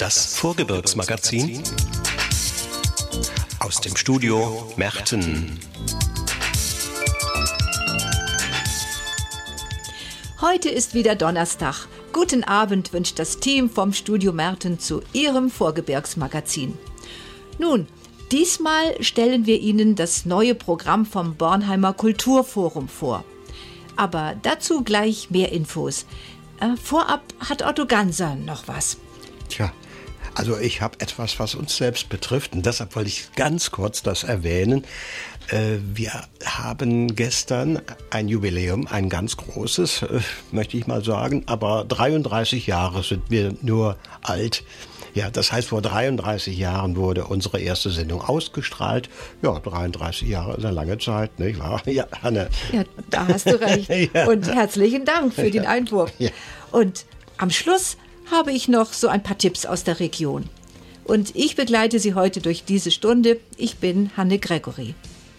Das Vorgebirgsmagazin aus dem Studio Merten. Heute ist wieder Donnerstag. Guten Abend wünscht das Team vom Studio Merten zu Ihrem Vorgebirgsmagazin. Nun, diesmal stellen wir Ihnen das neue Programm vom Bornheimer Kulturforum vor. Aber dazu gleich mehr Infos. Vorab hat Otto Ganser noch was. Tja, also ich habe etwas, was uns selbst betrifft, und deshalb wollte ich ganz kurz das erwähnen. Wir haben gestern ein Jubiläum, ein ganz großes, möchte ich mal sagen, aber 33 Jahre sind wir nur alt. Ja, das heißt, vor 33 Jahren wurde unsere erste Sendung ausgestrahlt. Ja, 33 Jahre ist eine lange Zeit, nicht wahr? Ja, Hanne. Ja, da hast du recht. Ja. Und herzlichen Dank für den Einwurf. Ja. Und am Schluss habe ich noch so ein paar Tipps aus der Region. Und ich begleite Sie heute durch diese Stunde. Ich bin Hanne Gregory.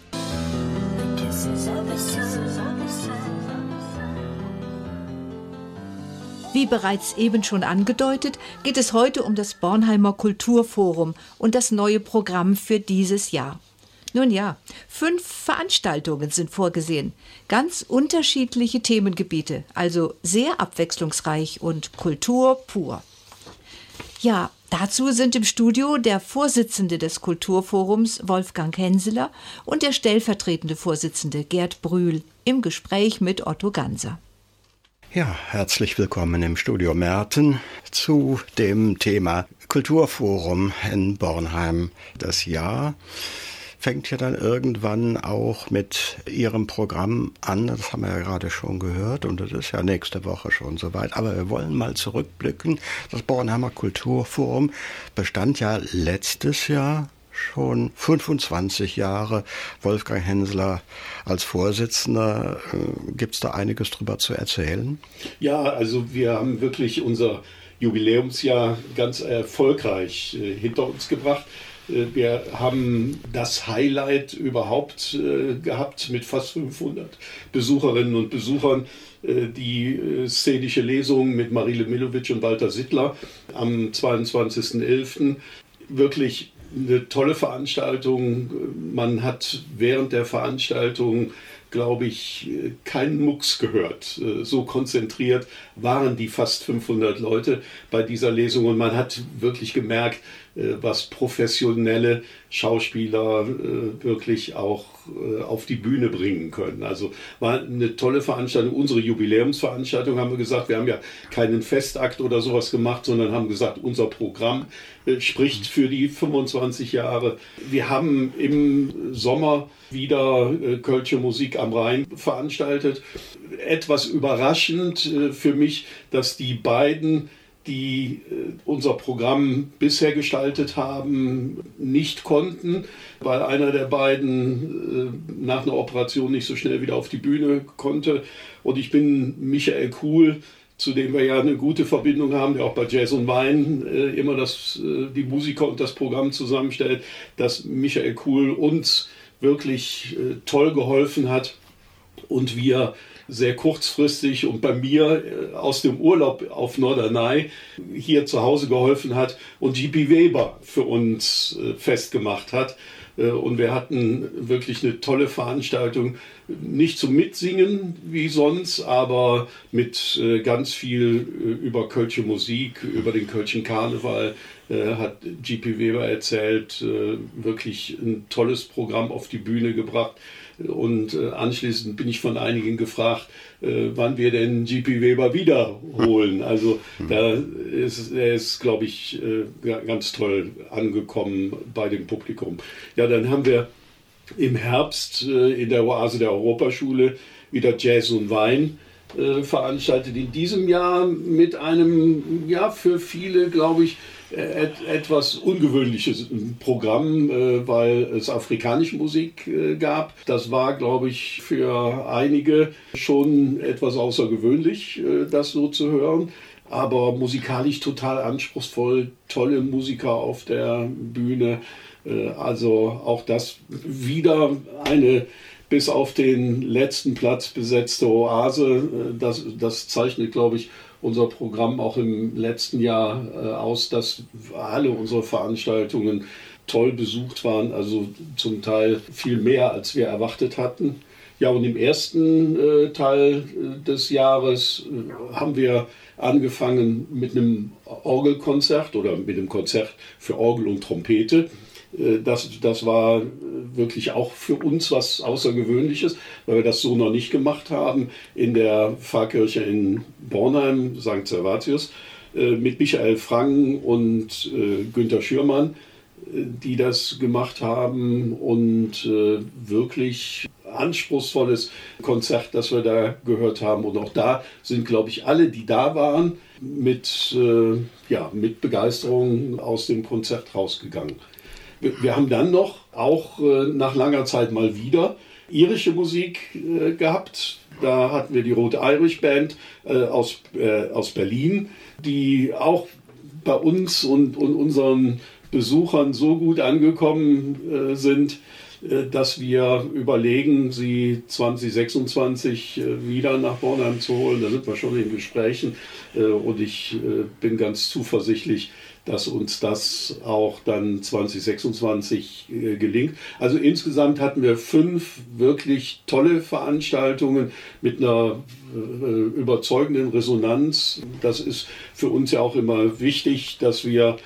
Wie bereits eben schon angedeutet, geht es heute um das Bornheimer Kulturforum und das neue Programm für dieses Jahr. Nun ja, 5 Veranstaltungen sind vorgesehen, ganz unterschiedliche Themengebiete, also sehr abwechslungsreich und Kultur pur. Ja, dazu sind im Studio der Vorsitzende des Kulturforums Wolfgang Henseler und der stellvertretende Vorsitzende Gerd Brühl im Gespräch mit Otto Ganser. Ja, herzlich willkommen im Studio Merten zu dem Thema Kulturforum in Bornheim. Das Jahr fängt ja dann irgendwann auch mit Ihrem Programm an. Das haben wir ja gerade schon gehört und das ist ja nächste Woche schon soweit. Aber wir wollen mal zurückblicken. Das Bornheimer Kulturforum bestand ja letztes Jahr schon 25 Jahre. Wolfgang Henseler als Vorsitzender, gibt es da einiges drüber zu erzählen? Ja, also wir haben wirklich unser Jubiläumsjahr ganz erfolgreich hinter uns gebracht. Wir haben das Highlight überhaupt gehabt mit fast 500 Besucherinnen und Besuchern. Die szenische Lesung mit Marile Milovic und Walter Sittler am 22.11. Wirklich eine tolle Veranstaltung. Man hat während der Veranstaltung, glaube ich, keinen Mucks gehört. So konzentriert waren die fast 500 Leute bei dieser Lesung und man hat wirklich gemerkt, was professionelle Schauspieler wirklich auch auf die Bühne bringen können. Also war eine tolle Veranstaltung. Unsere Jubiläumsveranstaltung haben wir gesagt, wir haben ja keinen Festakt oder sowas gemacht, sondern haben gesagt, unser Programm spricht für die 25 Jahre. Wir haben im Sommer wieder Kölsche Musik am Rhein veranstaltet. Etwas überraschend für mich, dass die beiden, die unser Programm bisher gestaltet haben, nicht konnten, weil einer der beiden nach einer Operation nicht so schnell wieder auf die Bühne konnte. Und ich bin Michael Kuhl, zu dem wir ja eine gute Verbindung haben, der auch bei Jazz und Wein immer die Musiker und das Programm zusammenstellt, dass Michael Kuhl uns wirklich toll geholfen hat und wir sehr kurzfristig und bei mir aus dem Urlaub auf Norderney hier zu Hause geholfen hat und J.P. Weber für uns festgemacht hat. Und wir hatten wirklich eine tolle Veranstaltung, nicht zum Mitsingen wie sonst, aber mit ganz viel über Kölsche Musik, über den Kölschen Karneval hat J.P. Weber erzählt, wirklich ein tolles Programm auf die Bühne gebracht. Und anschließend bin ich von einigen gefragt, wann wir denn J.P. Weber wiederholen. Also er ist, glaube ich, ganz toll angekommen bei dem Publikum. Ja, dann haben wir im Herbst in der Oase der Europaschule wieder Jazz und Wein veranstaltet. In diesem Jahr mit einem, ja, für viele, glaube ich, etwas ungewöhnliches Programm, weil es afrikanische Musik gab. Das war, glaube ich, für einige schon etwas außergewöhnlich, das so zu hören. Aber musikalisch total anspruchsvoll, tolle Musiker auf der Bühne. Also auch das wieder eine bis auf den letzten Platz besetzte Oase. Das zeichnet, glaube ich, unser Programm auch im letzten Jahr aus, dass alle unsere Veranstaltungen toll besucht waren, also zum Teil viel mehr, als wir erwartet hatten. Ja, und im ersten Teil des Jahres haben wir angefangen mit einem Orgelkonzert oder mit einem Konzert für Orgel und Trompete. Das war wirklich auch für uns was Außergewöhnliches, weil wir das so noch nicht gemacht haben in der Pfarrkirche in Bornheim, St. Servatius, mit Michael Frangen und Günter Schürmann, die das gemacht haben, und wirklich anspruchsvolles Konzert, das wir da gehört haben. Und auch da sind, glaube ich, alle, die da waren, mit Begeisterung aus dem Konzert rausgegangen. Wir haben dann noch, auch nach langer Zeit mal wieder, irische Musik gehabt. Da hatten wir die Rote Irish Band aus Berlin, die auch bei uns und unseren Besuchern so gut angekommen sind, dass wir überlegen, sie 2026 wieder nach Bornheim zu holen. Da sind wir schon in Gesprächen, und ich bin ganz zuversichtlich, dass uns das auch dann 2026 gelingt. Also insgesamt hatten wir 5 wirklich tolle Veranstaltungen mit einer überzeugenden Resonanz. Das ist für uns ja auch immer wichtig, dass wir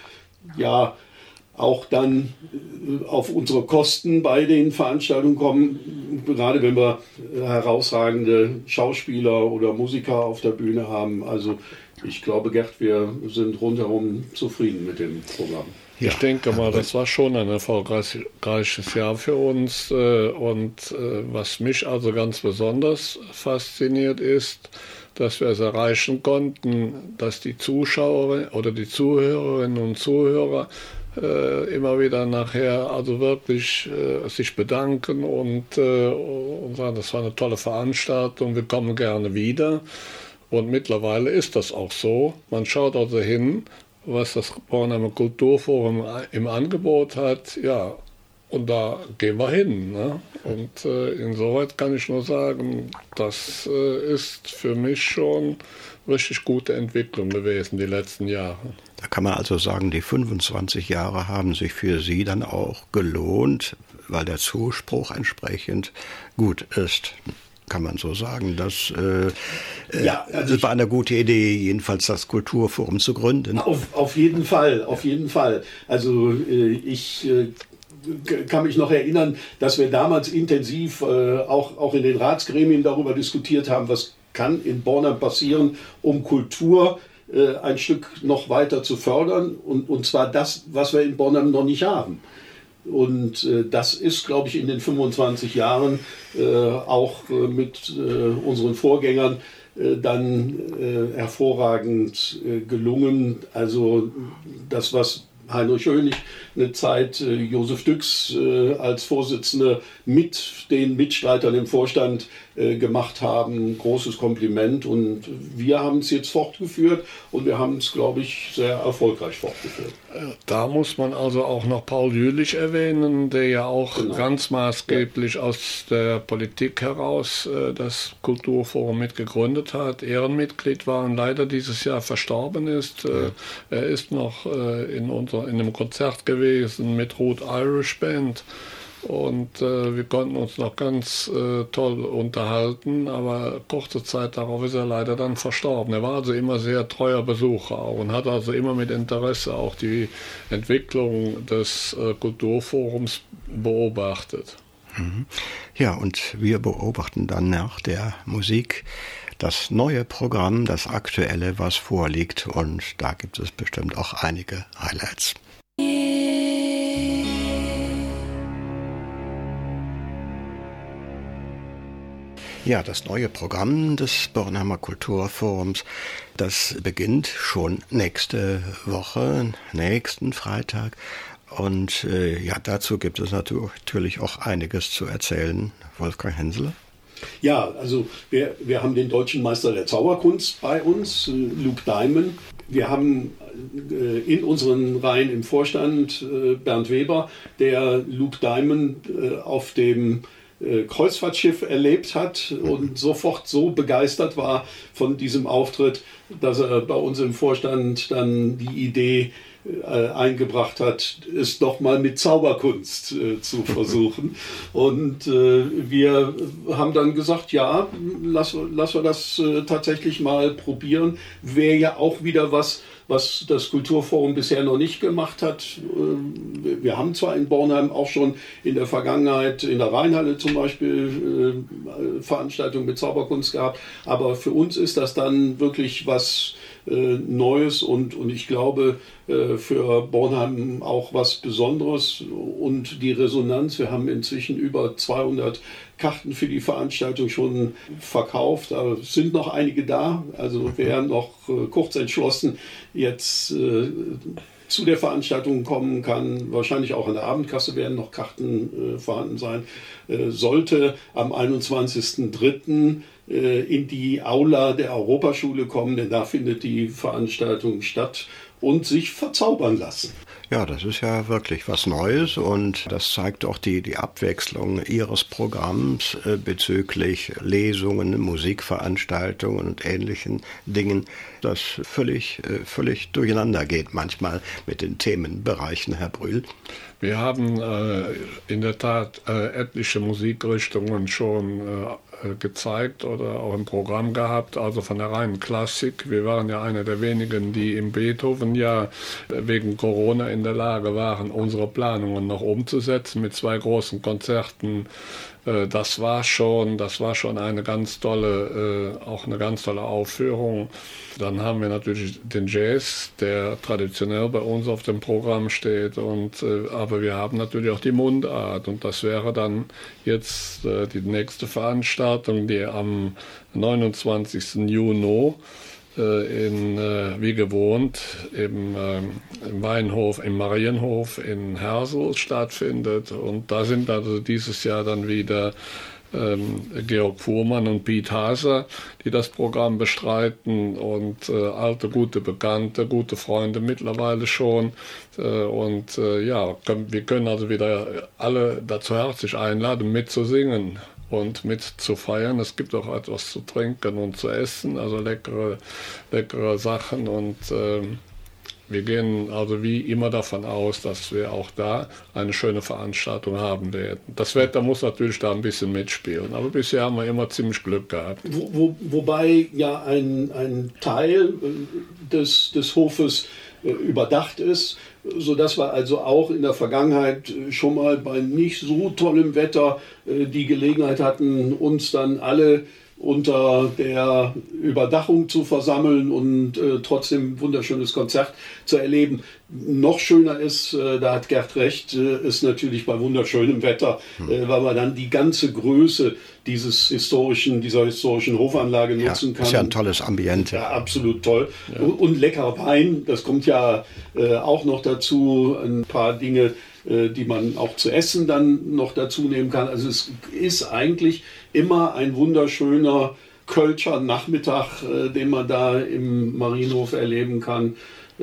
auch dann auf unsere Kosten bei den Veranstaltungen kommen, gerade wenn wir herausragende Schauspieler oder Musiker auf der Bühne haben. Also ich glaube, Gerd, wir sind rundherum zufrieden mit dem Programm. Ich denke mal, das war schon ein erfolgreiches Jahr für uns. Und was mich also ganz besonders fasziniert ist, dass wir es erreichen konnten, dass die Zuschauer oder die Zuhörerinnen und Zuhörer immer wieder nachher also wirklich sich bedanken und sagen, das war eine tolle Veranstaltung, wir kommen gerne wieder. Und mittlerweile ist das auch so. Man schaut also hin, was das Bornheimer Kulturforum im Angebot hat, ja, und da gehen wir hin. Ne? Und insoweit kann ich nur sagen, das ist für mich schon richtig gute Entwicklung gewesen die letzten Jahre. Da kann man also sagen, die 25 Jahre haben sich für Sie dann auch gelohnt, weil der Zuspruch entsprechend gut ist. Kann man so sagen, das war eine gute Idee, jedenfalls das Kulturforum zu gründen. Auf jeden Fall, auf jeden Fall. Also ich kann mich noch erinnern, dass wir damals intensiv auch in den Ratsgremien darüber diskutiert haben, was kann in Bornheim passieren, um Kultur ein Stück noch weiter zu fördern, und zwar das, was wir in Bornheim noch nicht haben. Und das ist, glaube ich, in den 25 Jahren auch mit unseren Vorgängern dann hervorragend gelungen. Also das, was Heinrich Hönig eine Zeit, Josef Düx als Vorsitzende mit den Mitstreitern im Vorstand gemacht haben. Großes Kompliment, und wir haben es jetzt fortgeführt, und wir haben es, glaube ich, sehr erfolgreich fortgeführt. Da muss man also auch noch Paul Jülich erwähnen, der ja auch ganz maßgeblich aus der Politik heraus das Kulturforum mitgegründet hat, Ehrenmitglied war und leider dieses Jahr verstorben ist. Er ist noch in einem Konzert gewesen mit Rote Irish Band. Und wir konnten uns noch ganz toll unterhalten, aber kurze Zeit darauf ist er leider dann verstorben. Er war also immer sehr treuer Besucher auch und hat also immer mit Interesse auch die Entwicklung des Kulturforums beobachtet. Ja, und wir beobachten dann nach der Musik das neue Programm, das aktuelle, was vorliegt, und da gibt es bestimmt auch einige Highlights. Ja, das neue Programm des Bornheimer Kulturforums, das beginnt schon nächste Woche, nächsten Freitag. Und dazu gibt es natürlich auch einiges zu erzählen. Wolfgang Hensele? Ja, also wir haben den deutschen Meister der Zauberkunst bei uns, Luke Diamond. Wir haben in unseren Reihen im Vorstand Bernd Weber, der Luke Diamond auf dem Kreuzfahrtschiff erlebt hat und sofort so begeistert war von diesem Auftritt, dass er bei uns im Vorstand dann die Idee eingebracht hat, es doch mal mit Zauberkunst zu versuchen. Und wir haben dann gesagt, ja, lass wir das tatsächlich mal probieren. Wäre ja auch wieder was das Kulturforum bisher noch nicht gemacht hat. Wir haben zwar in Bornheim auch schon in der Vergangenheit in der Rheinhalle zum Beispiel Veranstaltungen mit Zauberkunst gehabt, aber für uns ist das dann wirklich was Neues und ich glaube für Bornheim auch was Besonderes und die Resonanz. Wir haben inzwischen über 200 Karten für die Veranstaltung schon verkauft. Aber es sind noch einige da. Also wer noch kurz entschlossen jetzt zu der Veranstaltung kommen kann, wahrscheinlich auch an der Abendkasse werden noch Karten vorhanden sein, sollte am 21.03. In die Aula der Europaschule kommen, denn da findet die Veranstaltung statt und sich verzaubern lassen. Ja, das ist ja wirklich was Neues und das zeigt auch die Abwechslung Ihres Programms bezüglich Lesungen, Musikveranstaltungen und ähnlichen Dingen, das völlig durcheinander geht manchmal mit den Themenbereichen, Herr Brühl. Wir haben in der Tat etliche Musikrichtungen schon gezeigt oder auch im Programm gehabt, also von der reinen Klassik. Wir waren ja einer der wenigen, die im Beethoven-Jahr wegen Corona in der Lage waren, unsere Planungen noch umzusetzen mit 2 großen Konzerten. Das war schon eine ganz tolle Aufführung. Dann haben wir natürlich den Jazz, der traditionell bei uns auf dem Programm steht. Aber wir haben natürlich auch die Mundart. Und das wäre dann jetzt die nächste Veranstaltung, die am 29. Juni wie gewohnt im Weinhof, im Marienhof in Hersel stattfindet. Und da sind also dieses Jahr dann wieder Georg Fuhrmann und Piet Haser, die das Programm bestreiten und alte, gute Bekannte, gute Freunde mittlerweile schon. Wir können also wieder alle dazu herzlich einladen, mitzusingen und mitzufeiern. Es gibt auch etwas zu trinken und zu essen, also leckere Sachen und wir gehen also wie immer davon aus, dass wir auch da eine schöne Veranstaltung haben werden. Das Wetter muss natürlich da ein bisschen mitspielen, aber bisher haben wir immer ziemlich Glück gehabt. Wobei ja ein Teil des Hofes überdacht ist, sodass wir also auch in der Vergangenheit schon mal bei nicht so tollem Wetter die Gelegenheit hatten, uns dann alle unter der Überdachung zu versammeln und trotzdem ein wunderschönes Konzert zu erleben. Noch schöner ist, da hat Gerd recht, ist natürlich bei wunderschönem Wetter, weil man dann die ganze Größe dieser historischen Hofanlage nutzen kann. Ist ja ein tolles Ambiente. Ja, absolut toll. Ja. Und leckerer Wein, das kommt ja auch noch dazu. Ein paar Dinge, die man auch zu essen dann noch dazu nehmen kann. Also es ist eigentlich immer ein wunderschöner Kölscher Nachmittag, den man da im Marienhof erleben kann.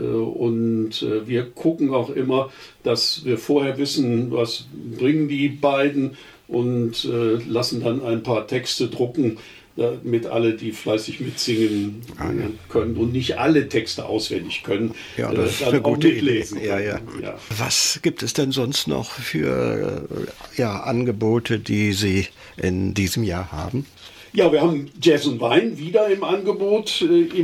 Und wir gucken auch immer, dass wir vorher wissen, was bringen die beiden und lassen dann ein paar Texte drucken, damit alle, die fleißig mitsingen können und nicht alle Texte auswendig können, ja, das ist eine gute Idee. Ja. Was gibt es denn sonst noch für Angebote, die Sie in diesem Jahr haben? Ja, wir haben Jazz und Wein wieder im Angebot,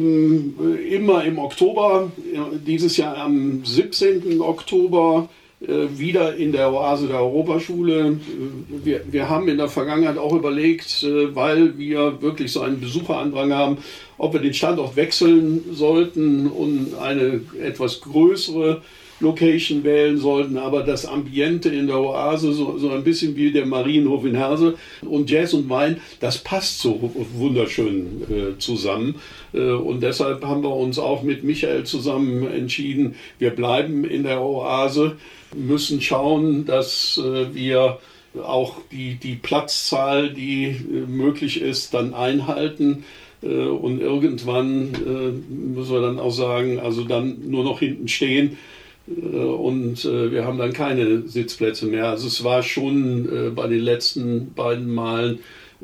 immer im Oktober, dieses Jahr am 17. Oktober. Wieder in der Oase der Europaschule. Wir haben in der Vergangenheit auch überlegt, weil wir wirklich so einen Besucherandrang haben, ob wir den Standort wechseln sollten und eine etwas größere Location wählen sollten, aber das Ambiente in der Oase, so ein bisschen wie der Marienhof in Hersel und Jazz und Wein, das passt so wunderschön zusammen. Und deshalb haben wir uns auch mit Michael zusammen entschieden, wir bleiben in der Oase, müssen schauen, dass wir auch die Platzzahl, die möglich ist, dann einhalten. Und irgendwann müssen wir dann auch sagen, also dann nur noch hinten stehen, und wir haben dann keine Sitzplätze mehr. Also es war schon bei den letzten beiden Malen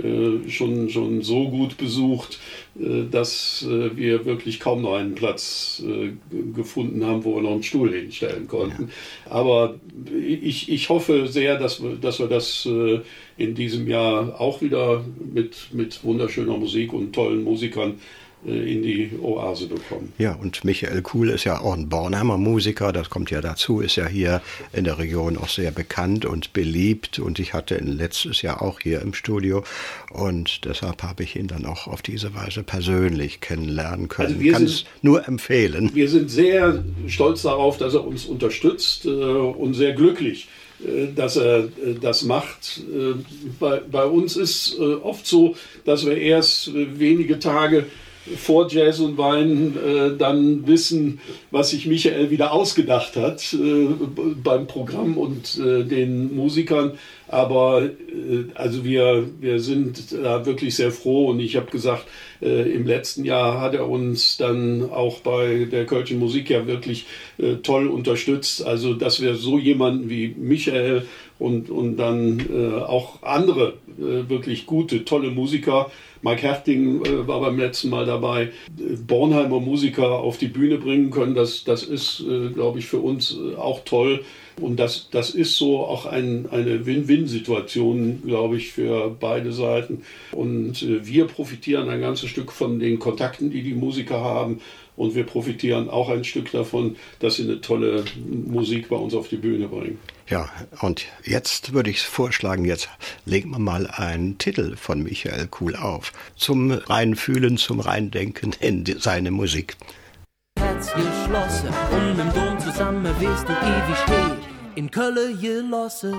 schon so gut besucht, dass wir wirklich kaum noch einen Platz gefunden haben, wo wir noch einen Stuhl hinstellen konnten. Ja. Aber ich hoffe sehr, dass wir das in diesem Jahr auch wieder mit wunderschöner Musik und tollen Musikern in die Oase bekommen. Ja, und Michael Kuhl ist ja auch ein Bornheimer Musiker, das kommt ja dazu, ist ja hier in der Region auch sehr bekannt und beliebt und ich hatte ihn letztes Jahr auch hier im Studio und deshalb habe ich ihn dann auch auf diese Weise persönlich kennenlernen können. Also kann es nur empfehlen. Wir sind sehr stolz darauf, dass er uns unterstützt und sehr glücklich, dass er das macht. Bei uns ist oft so, dass wir erst wenige Tage vor Jazz und Wein dann wissen, was sich Michael wieder ausgedacht hat beim Programm und den Musikern. Aber also wir sind da wirklich sehr froh und ich habe gesagt, im letzten Jahr hat er uns dann auch bei der Kölschen Musik ja wirklich toll unterstützt. Also dass wir so jemanden wie Michael und dann auch andere wirklich gute, tolle Musiker, Mike Herting war beim letzten Mal dabei, Bornheimer Musiker auf die Bühne bringen können, das ist, glaube ich, für uns auch toll. Und das ist so auch eine Win-Win-Situation, glaube ich, für beide Seiten. Und wir profitieren ein ganzes Stück von den Kontakten, die Musiker haben. Und wir profitieren auch ein Stück davon, dass sie eine tolle Musik bei uns auf die Bühne bringen. Ja, und jetzt würde ich vorschlagen, jetzt legen wir mal einen Titel von Michael Kuhl auf. Zum Reinfühlen, zum Reindenken in seine Musik. Herz geschlossen und im Dom zusammen wirst du ewig stehen, in Köln gelassen.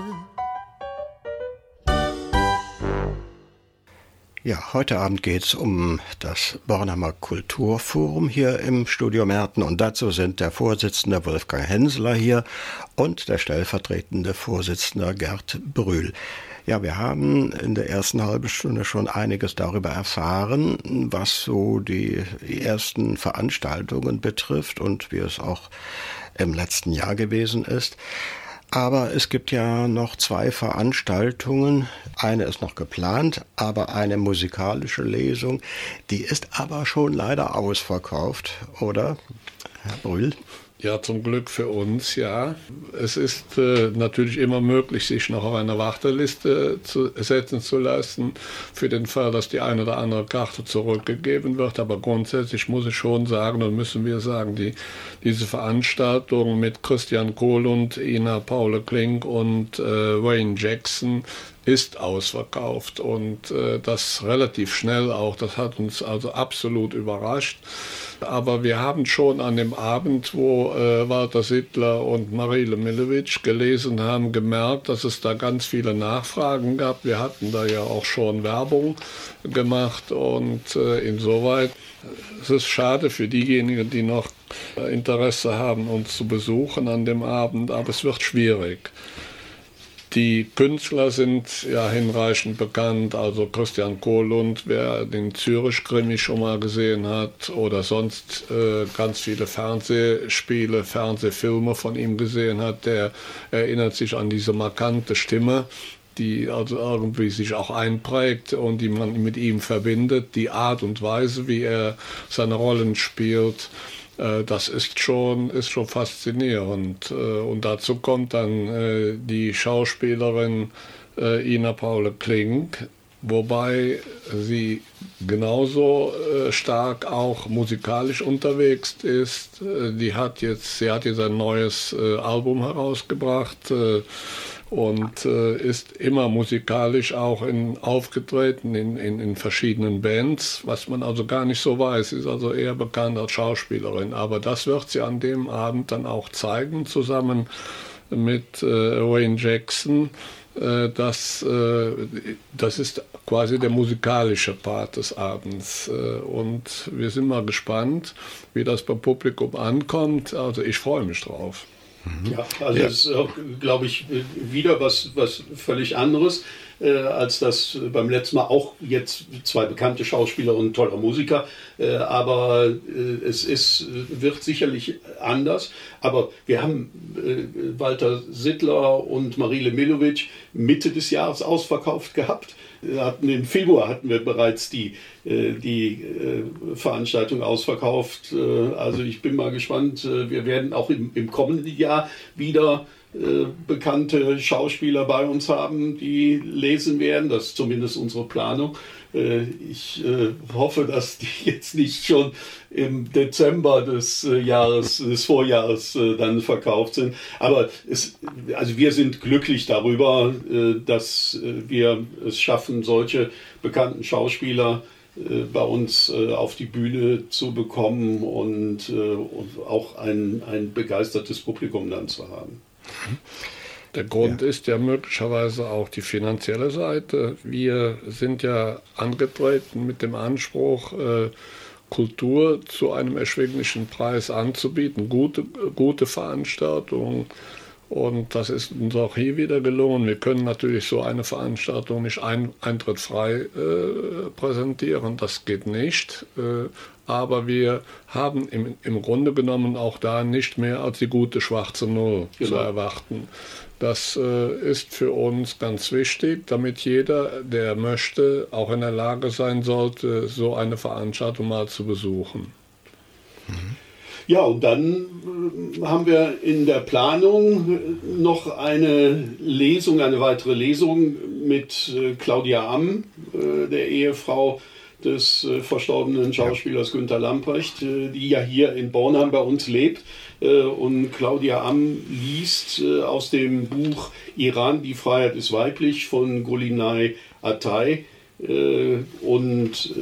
Ja, heute Abend geht's um das Bornheimer Kulturforum hier im Studio Merten und dazu sind der Vorsitzende Wolfgang Henseler hier und der stellvertretende Vorsitzende Gerd Brühl. Ja, wir haben in der ersten halben Stunde schon einiges darüber erfahren, was so die ersten Veranstaltungen betrifft und wie es auch im letzten Jahr gewesen ist. Aber es gibt ja noch 2 Veranstaltungen. Eine ist noch geplant, aber eine musikalische Lesung. Die ist aber schon leider ausverkauft, oder, Herr Brühl? Ja, zum Glück für uns, ja. Es ist natürlich immer möglich, sich noch auf eine Warteliste setzen zu lassen, für den Fall, dass die eine oder andere Karte zurückgegeben wird. Aber grundsätzlich muss ich schon sagen, und müssen wir sagen, diese Veranstaltung mit Christian Kohl und Ina Paule Klink und Wayne Jackson ist ausverkauft und das relativ schnell auch. Das hat uns also absolut überrascht. Aber wir haben schon an dem Abend, wo Walter Sittler und Marile Millewitsch gelesen haben, gemerkt, dass es da ganz viele Nachfragen gab. Wir hatten da ja auch schon Werbung gemacht und insoweit es ist schade für diejenigen, die noch Interesse haben, uns zu besuchen an dem Abend, aber es wird schwierig. Die Künstler sind ja hinreichend bekannt, also Christian Kohlund, wer den Zürich-Krimi schon mal gesehen hat oder sonst ganz viele Fernsehspiele, Fernsehfilme von ihm gesehen hat, der erinnert sich an diese markante Stimme, die also irgendwie sich auch einprägt und die man mit ihm verbindet, die Art und Weise, wie er seine Rollen spielt. Das ist schon faszinierend. Und dazu kommt dann die Schauspielerin Ina Paule Klink, wobei sie genauso stark auch musikalisch unterwegs ist. Sie hat jetzt ein neues Album herausgebracht und ist immer musikalisch auch aufgetreten in verschiedenen Bands, was man also gar nicht so weiß. Sie ist also eher bekannt als Schauspielerin. Aber das wird sie an dem Abend dann auch zeigen, zusammen mit Wayne Jackson. Das ist quasi der musikalische Part des Abends. Und wir sind mal gespannt, wie das beim Publikum ankommt. Also ich freue mich drauf. Ja, also es ist, glaube ich, wieder was völlig anderes. als das beim letzten Mal, auch jetzt 2 bekannte Schauspieler und ein toller Musiker, aber es wird sicherlich anders. Aber wir haben Walter Sittler und Marile Milovic Mitte des Jahres ausverkauft gehabt. Im Februar hatten wir bereits die Veranstaltung ausverkauft. Also ich bin mal gespannt. Wir werden auch im kommenden Jahr wieder bekannte Schauspieler bei uns haben, die lesen werden. Das ist zumindest unsere Planung. Ich hoffe, dass die jetzt nicht schon im Dezember des Vorjahres dann verkauft sind. Aber also wir sind glücklich darüber, dass wir es schaffen, solche bekannten Schauspieler bei uns auf die Bühne zu bekommen und auch ein begeistertes Publikum dann zu haben. Der Grund ist ja möglicherweise auch die finanzielle Seite. Wir sind ja angetreten mit dem Anspruch, Kultur zu einem erschwinglichen Preis anzubieten, gute Veranstaltungen. Und das ist uns auch hier wieder gelungen. Wir können natürlich so eine Veranstaltung nicht eintrittfrei präsentieren, das geht nicht. Aber wir haben im Grunde genommen auch da nicht mehr als die gute schwarze Null zu erwarten. Das ist für uns ganz wichtig, damit jeder, der möchte, auch in der Lage sein sollte, so eine Veranstaltung mal zu besuchen. Ja, und dann haben wir in der Planung noch eine weitere Lesung mit Claudia Amm, der Ehefrau des verstorbenen Schauspielers Günter Lamprecht, die ja hier in Bornheim bei uns lebt. Und Claudia Amm liest aus dem Buch Iran, die Freiheit ist weiblich von Gulnaz Atay. Und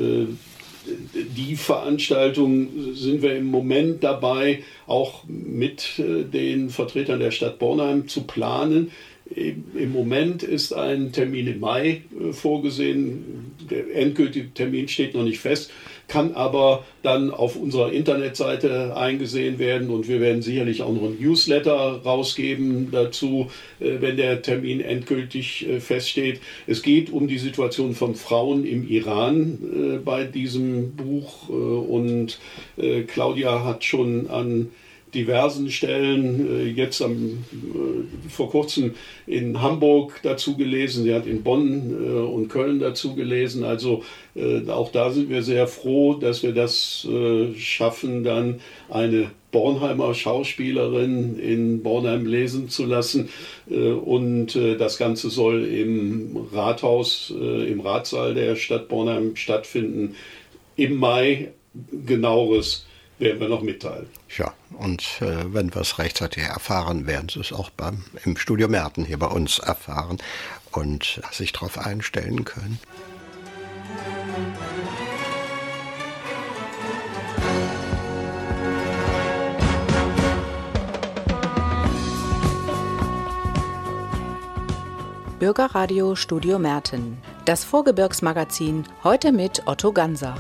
die Veranstaltung sind wir im Moment dabei, auch mit den Vertretern der Stadt Bornheim zu planen. Im Moment ist ein Termin im Mai vorgesehen. Der endgültige Termin steht noch nicht fest, kann aber dann auf unserer Internetseite eingesehen werden und wir werden sicherlich auch noch ein Newsletter rausgeben dazu, wenn der Termin endgültig feststeht. Es geht um die Situation von Frauen im Iran bei diesem Buch und Claudia hat schon an diversen Stellen, jetzt vor kurzem in Hamburg dazu gelesen, sie hat in Bonn und Köln dazu gelesen, also auch da sind wir sehr froh, dass wir das schaffen, dann eine Bornheimer Schauspielerin in Bornheim lesen zu lassen und das Ganze soll im Rathaus, im Ratssaal der Stadt Bornheim stattfinden. Im Mai genaueres werden wir noch mitteilen. Ja, und wenn wir es rechtzeitig erfahren, werden Sie es auch im Studio Merten hier bei uns erfahren und sich darauf einstellen können. Bürgerradio Studio Merten. Das Vorgebirgsmagazin, heute mit Otto Ganser.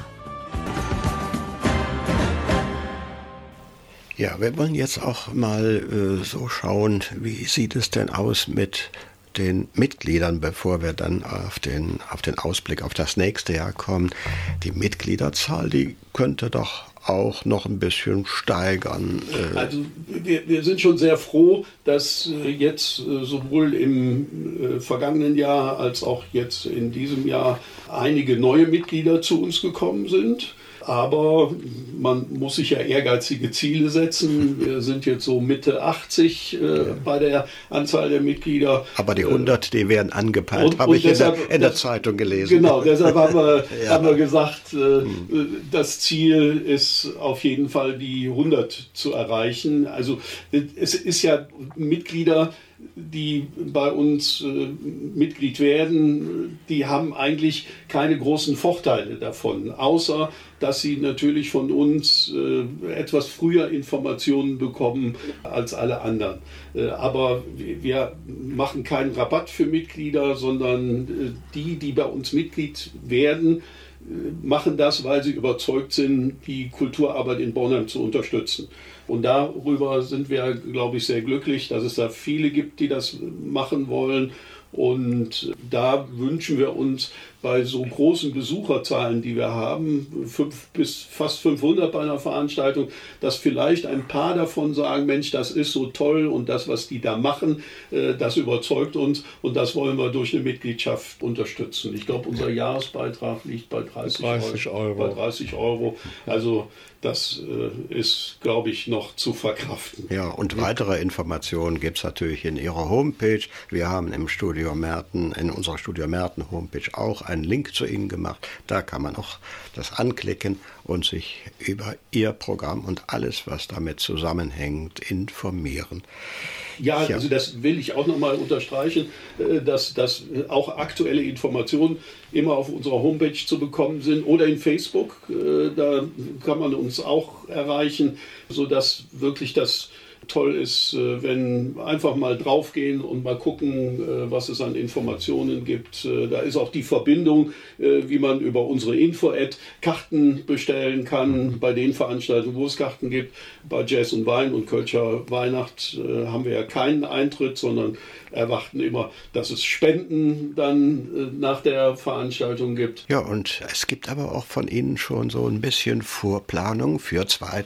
Ja, wir wollen jetzt auch mal so schauen, wie sieht es denn aus mit den Mitgliedern, bevor wir dann auf den Ausblick auf das nächste Jahr kommen. Die Mitgliederzahl, die könnte doch auch noch ein bisschen steigern. Also wir sind schon sehr froh, dass jetzt sowohl im vergangenen Jahr als auch jetzt in diesem Jahr einige neue Mitglieder zu uns gekommen sind. Aber man muss sich ja ehrgeizige Ziele setzen. Wir sind jetzt so Mitte 80 bei der Anzahl der Mitglieder. Aber die 100, die werden angepeilt, habe ich in der Zeitung gelesen. Genau, deshalb haben wir gesagt, das Ziel ist auf jeden Fall die 100 zu erreichen. Also es ist ja Mitglieder, die bei uns Mitglied werden, die haben eigentlich keine großen Vorteile davon, außer dass sie natürlich von uns etwas früher Informationen bekommen als alle anderen. Aber wir machen keinen Rabatt für Mitglieder, sondern die bei uns Mitglied werden, machen das, weil sie überzeugt sind, die Kulturarbeit in Bornheim zu unterstützen. Und darüber sind wir, glaube ich, sehr glücklich, dass es da viele gibt, die das machen wollen. Und da wünschen wir uns bei so großen Besucherzahlen, die wir haben, 500 bis fast 500 bei einer Veranstaltung, dass vielleicht ein paar davon sagen, Mensch, das ist so toll und das, was die da machen, das überzeugt uns und das wollen wir durch eine Mitgliedschaft unterstützen. Ich glaube, unser Jahresbeitrag liegt bei 30 Euro. Bei 30 Euro. Also das ist, glaube ich, noch zu verkraften. Ja, und weitere Informationen gibt es natürlich in Ihrer Homepage. Wir haben im Studio Merten, in unserer Studio Merten Homepage auch einen Link zu Ihnen gemacht. Da kann man auch das anklicken und sich über Ihr Programm und alles, was damit zusammenhängt, informieren. Ja, also das will ich auch nochmal unterstreichen, dass auch aktuelle Informationen immer auf unserer Homepage zu bekommen sind oder in Facebook. Da kann man uns auch erreichen, sodass wirklich das toll ist, wenn einfach mal draufgehen und mal gucken, was es an Informationen gibt. Da ist auch die Verbindung, wie man über unsere Info-Ad Karten bestellen kann, bei den Veranstaltungen, wo es Karten gibt. Bei Jazz und Wein und Kölscher Weihnacht haben wir ja keinen Eintritt, sondern erwarten immer, dass es Spenden dann nach der Veranstaltung gibt. Ja, und es gibt aber auch von Ihnen schon so ein bisschen Vorplanung für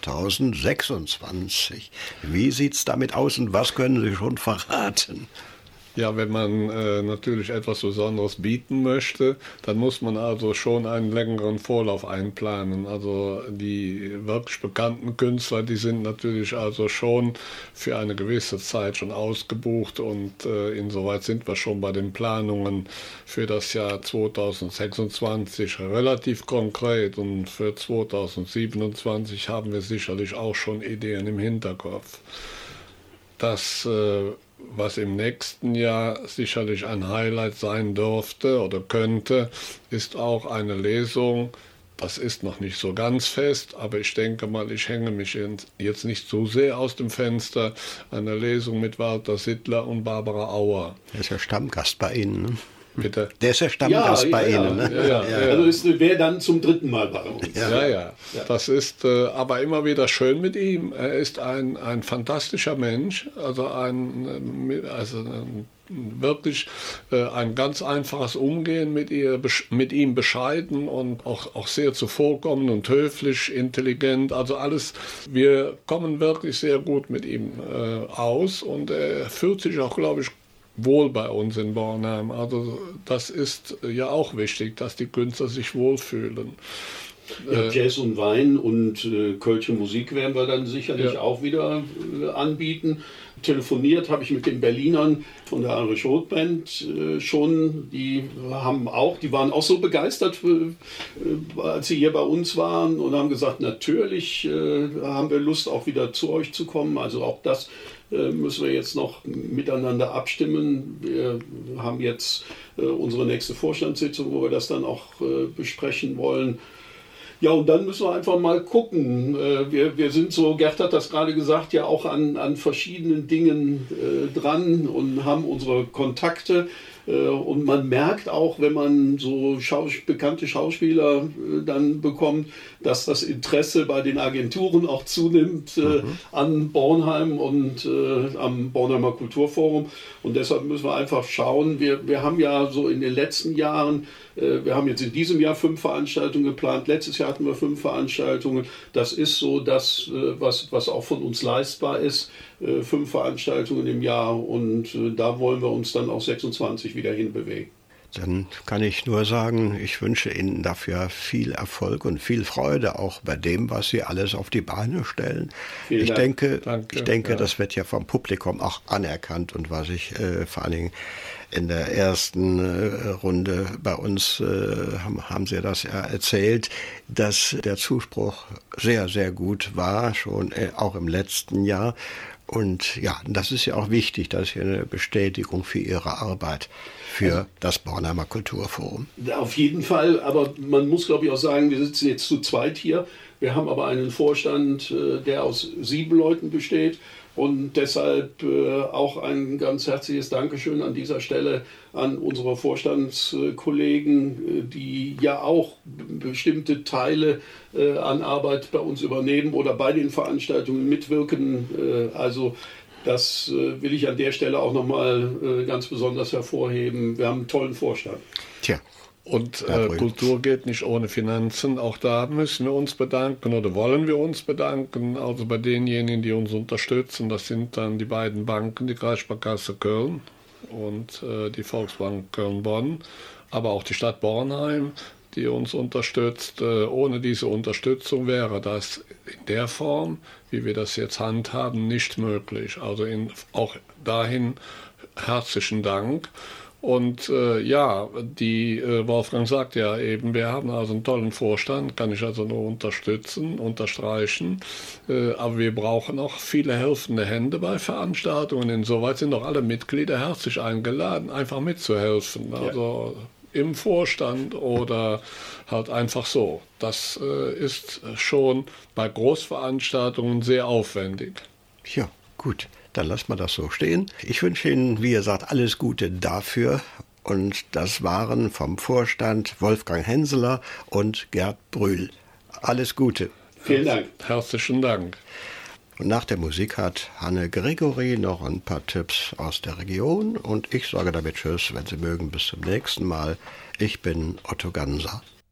2026. Wie sieht es damit aus und was können Sie schon verraten? Ja, wenn man natürlich etwas Besonderes bieten möchte, dann muss man also schon einen längeren Vorlauf einplanen. Also die wirklich bekannten Künstler, die sind natürlich also schon für eine gewisse Zeit schon ausgebucht und insoweit sind wir schon bei den Planungen für das Jahr 2026 relativ konkret und für 2027 haben wir sicherlich auch schon Ideen im Hinterkopf. Das was im nächsten Jahr sicherlich ein Highlight sein dürfte oder könnte, ist auch eine Lesung. Das ist noch nicht so ganz fest, aber ich denke mal, ich hänge mich jetzt nicht so sehr aus dem Fenster. Eine Lesung mit Walter Sittler und Barbara Auer. Der ist ja Stammgast bei Ihnen, ne? Bitte? Der ist ja Stammgast bei Ihnen. Ne? Ja. Also es wäre dann zum 3. Mal bei uns. Ja. Das ist aber immer wieder schön mit ihm. Er ist ein fantastischer Mensch, also wirklich ein ganz einfaches Umgehen mit ihm bescheiden und auch sehr zuvorkommend und höflich, intelligent, also alles. Wir kommen wirklich sehr gut mit ihm aus und er fühlt sich auch, glaube ich, wohl bei uns in Bornheim. Also das ist ja auch wichtig, dass die Künstler sich wohlfühlen. Ja, Jazz und Wein und Kölsche Musik werden wir dann sicherlich auch wieder anbieten. Telefoniert habe ich mit den Berlinern von der Heinrich Roth Band schon. Die waren auch so begeistert, als sie hier bei uns waren und haben gesagt, natürlich haben wir Lust, auch wieder zu euch zu kommen. Also auch das müssen wir jetzt noch miteinander abstimmen. Wir haben jetzt unsere nächste Vorstandssitzung, wo wir das dann auch besprechen wollen. Ja, und dann müssen wir einfach mal gucken. Wir sind so, Gerd hat das gerade gesagt, ja auch an verschiedenen Dingen dran und haben unsere Kontakte. Und man merkt auch, wenn man so bekannte Schauspieler dann bekommt, dass das Interesse bei den Agenturen auch zunimmt an Bornheim und am Bornheimer Kulturforum. Und deshalb müssen wir einfach schauen. Wir haben ja so in den letzten Jahren, wir haben jetzt in diesem Jahr 5 Veranstaltungen geplant. Letztes Jahr hatten wir 5 Veranstaltungen. Das ist so das, was auch von uns leistbar ist. 5 Veranstaltungen im Jahr und da wollen wir uns dann auch 26 wieder hinbewegen. Dann kann ich nur sagen, ich wünsche Ihnen dafür viel Erfolg und viel Freude auch bei dem, was Sie alles auf die Beine stellen. Vielen Dank. Ich denke, das wird ja vom Publikum auch anerkannt und was ich vor allen Dingen in der ersten Runde bei uns haben Sie das ja erzählt, dass der Zuspruch sehr, sehr gut war, schon auch im letzten Jahr. Und ja, das ist ja auch wichtig, das ist ja eine Bestätigung für Ihre Arbeit, für das Bornheimer Kulturforum. Auf jeden Fall, aber man muss, glaube ich, auch sagen, wir sitzen jetzt zu zweit hier. Wir haben aber einen Vorstand, der aus 7 Leuten besteht. Und deshalb auch ein ganz herzliches Dankeschön an dieser Stelle an unsere Vorstandskollegen, die ja auch bestimmte Teile an Arbeit bei uns übernehmen oder bei den Veranstaltungen mitwirken. Also Das will ich an der Stelle auch nochmal ganz besonders hervorheben. Wir haben einen tollen Vorstand. Tja. Und Kultur geht nicht ohne Finanzen. Auch da müssen wir uns bedanken oder wollen wir uns bedanken. Also bei denjenigen, die uns unterstützen. Das sind dann die beiden Banken, die Kreissparkasse Köln und die Volksbank Köln-Bonn, aber auch die Stadt Bornheim, die uns unterstützt. Ohne diese Unterstützung wäre das in der Form, wie wir das jetzt handhaben, nicht möglich. Also auch dahin herzlichen Dank. Und Wolfgang sagt ja eben, wir haben also einen tollen Vorstand, kann ich also nur unterstreichen. Aber wir brauchen auch viele helfende Hände bei Veranstaltungen. Insoweit sind auch alle Mitglieder herzlich eingeladen, einfach mitzuhelfen. Ja. Also im Vorstand oder halt einfach so. Das ist schon bei Großveranstaltungen sehr aufwendig. Ja, gut. Dann lassen wir das so stehen. Ich wünsche Ihnen, wie gesagt, alles Gute dafür. Und das waren vom Vorstand Wolfgang Henseler und Gerd Brühl. Alles Gute. Vielen Dank. Herzlichen Dank. Und nach der Musik hat Hanne Gregory noch ein paar Tipps aus der Region. Und ich sage damit Tschüss, wenn Sie mögen, bis zum nächsten Mal. Ich bin Otto Ganser.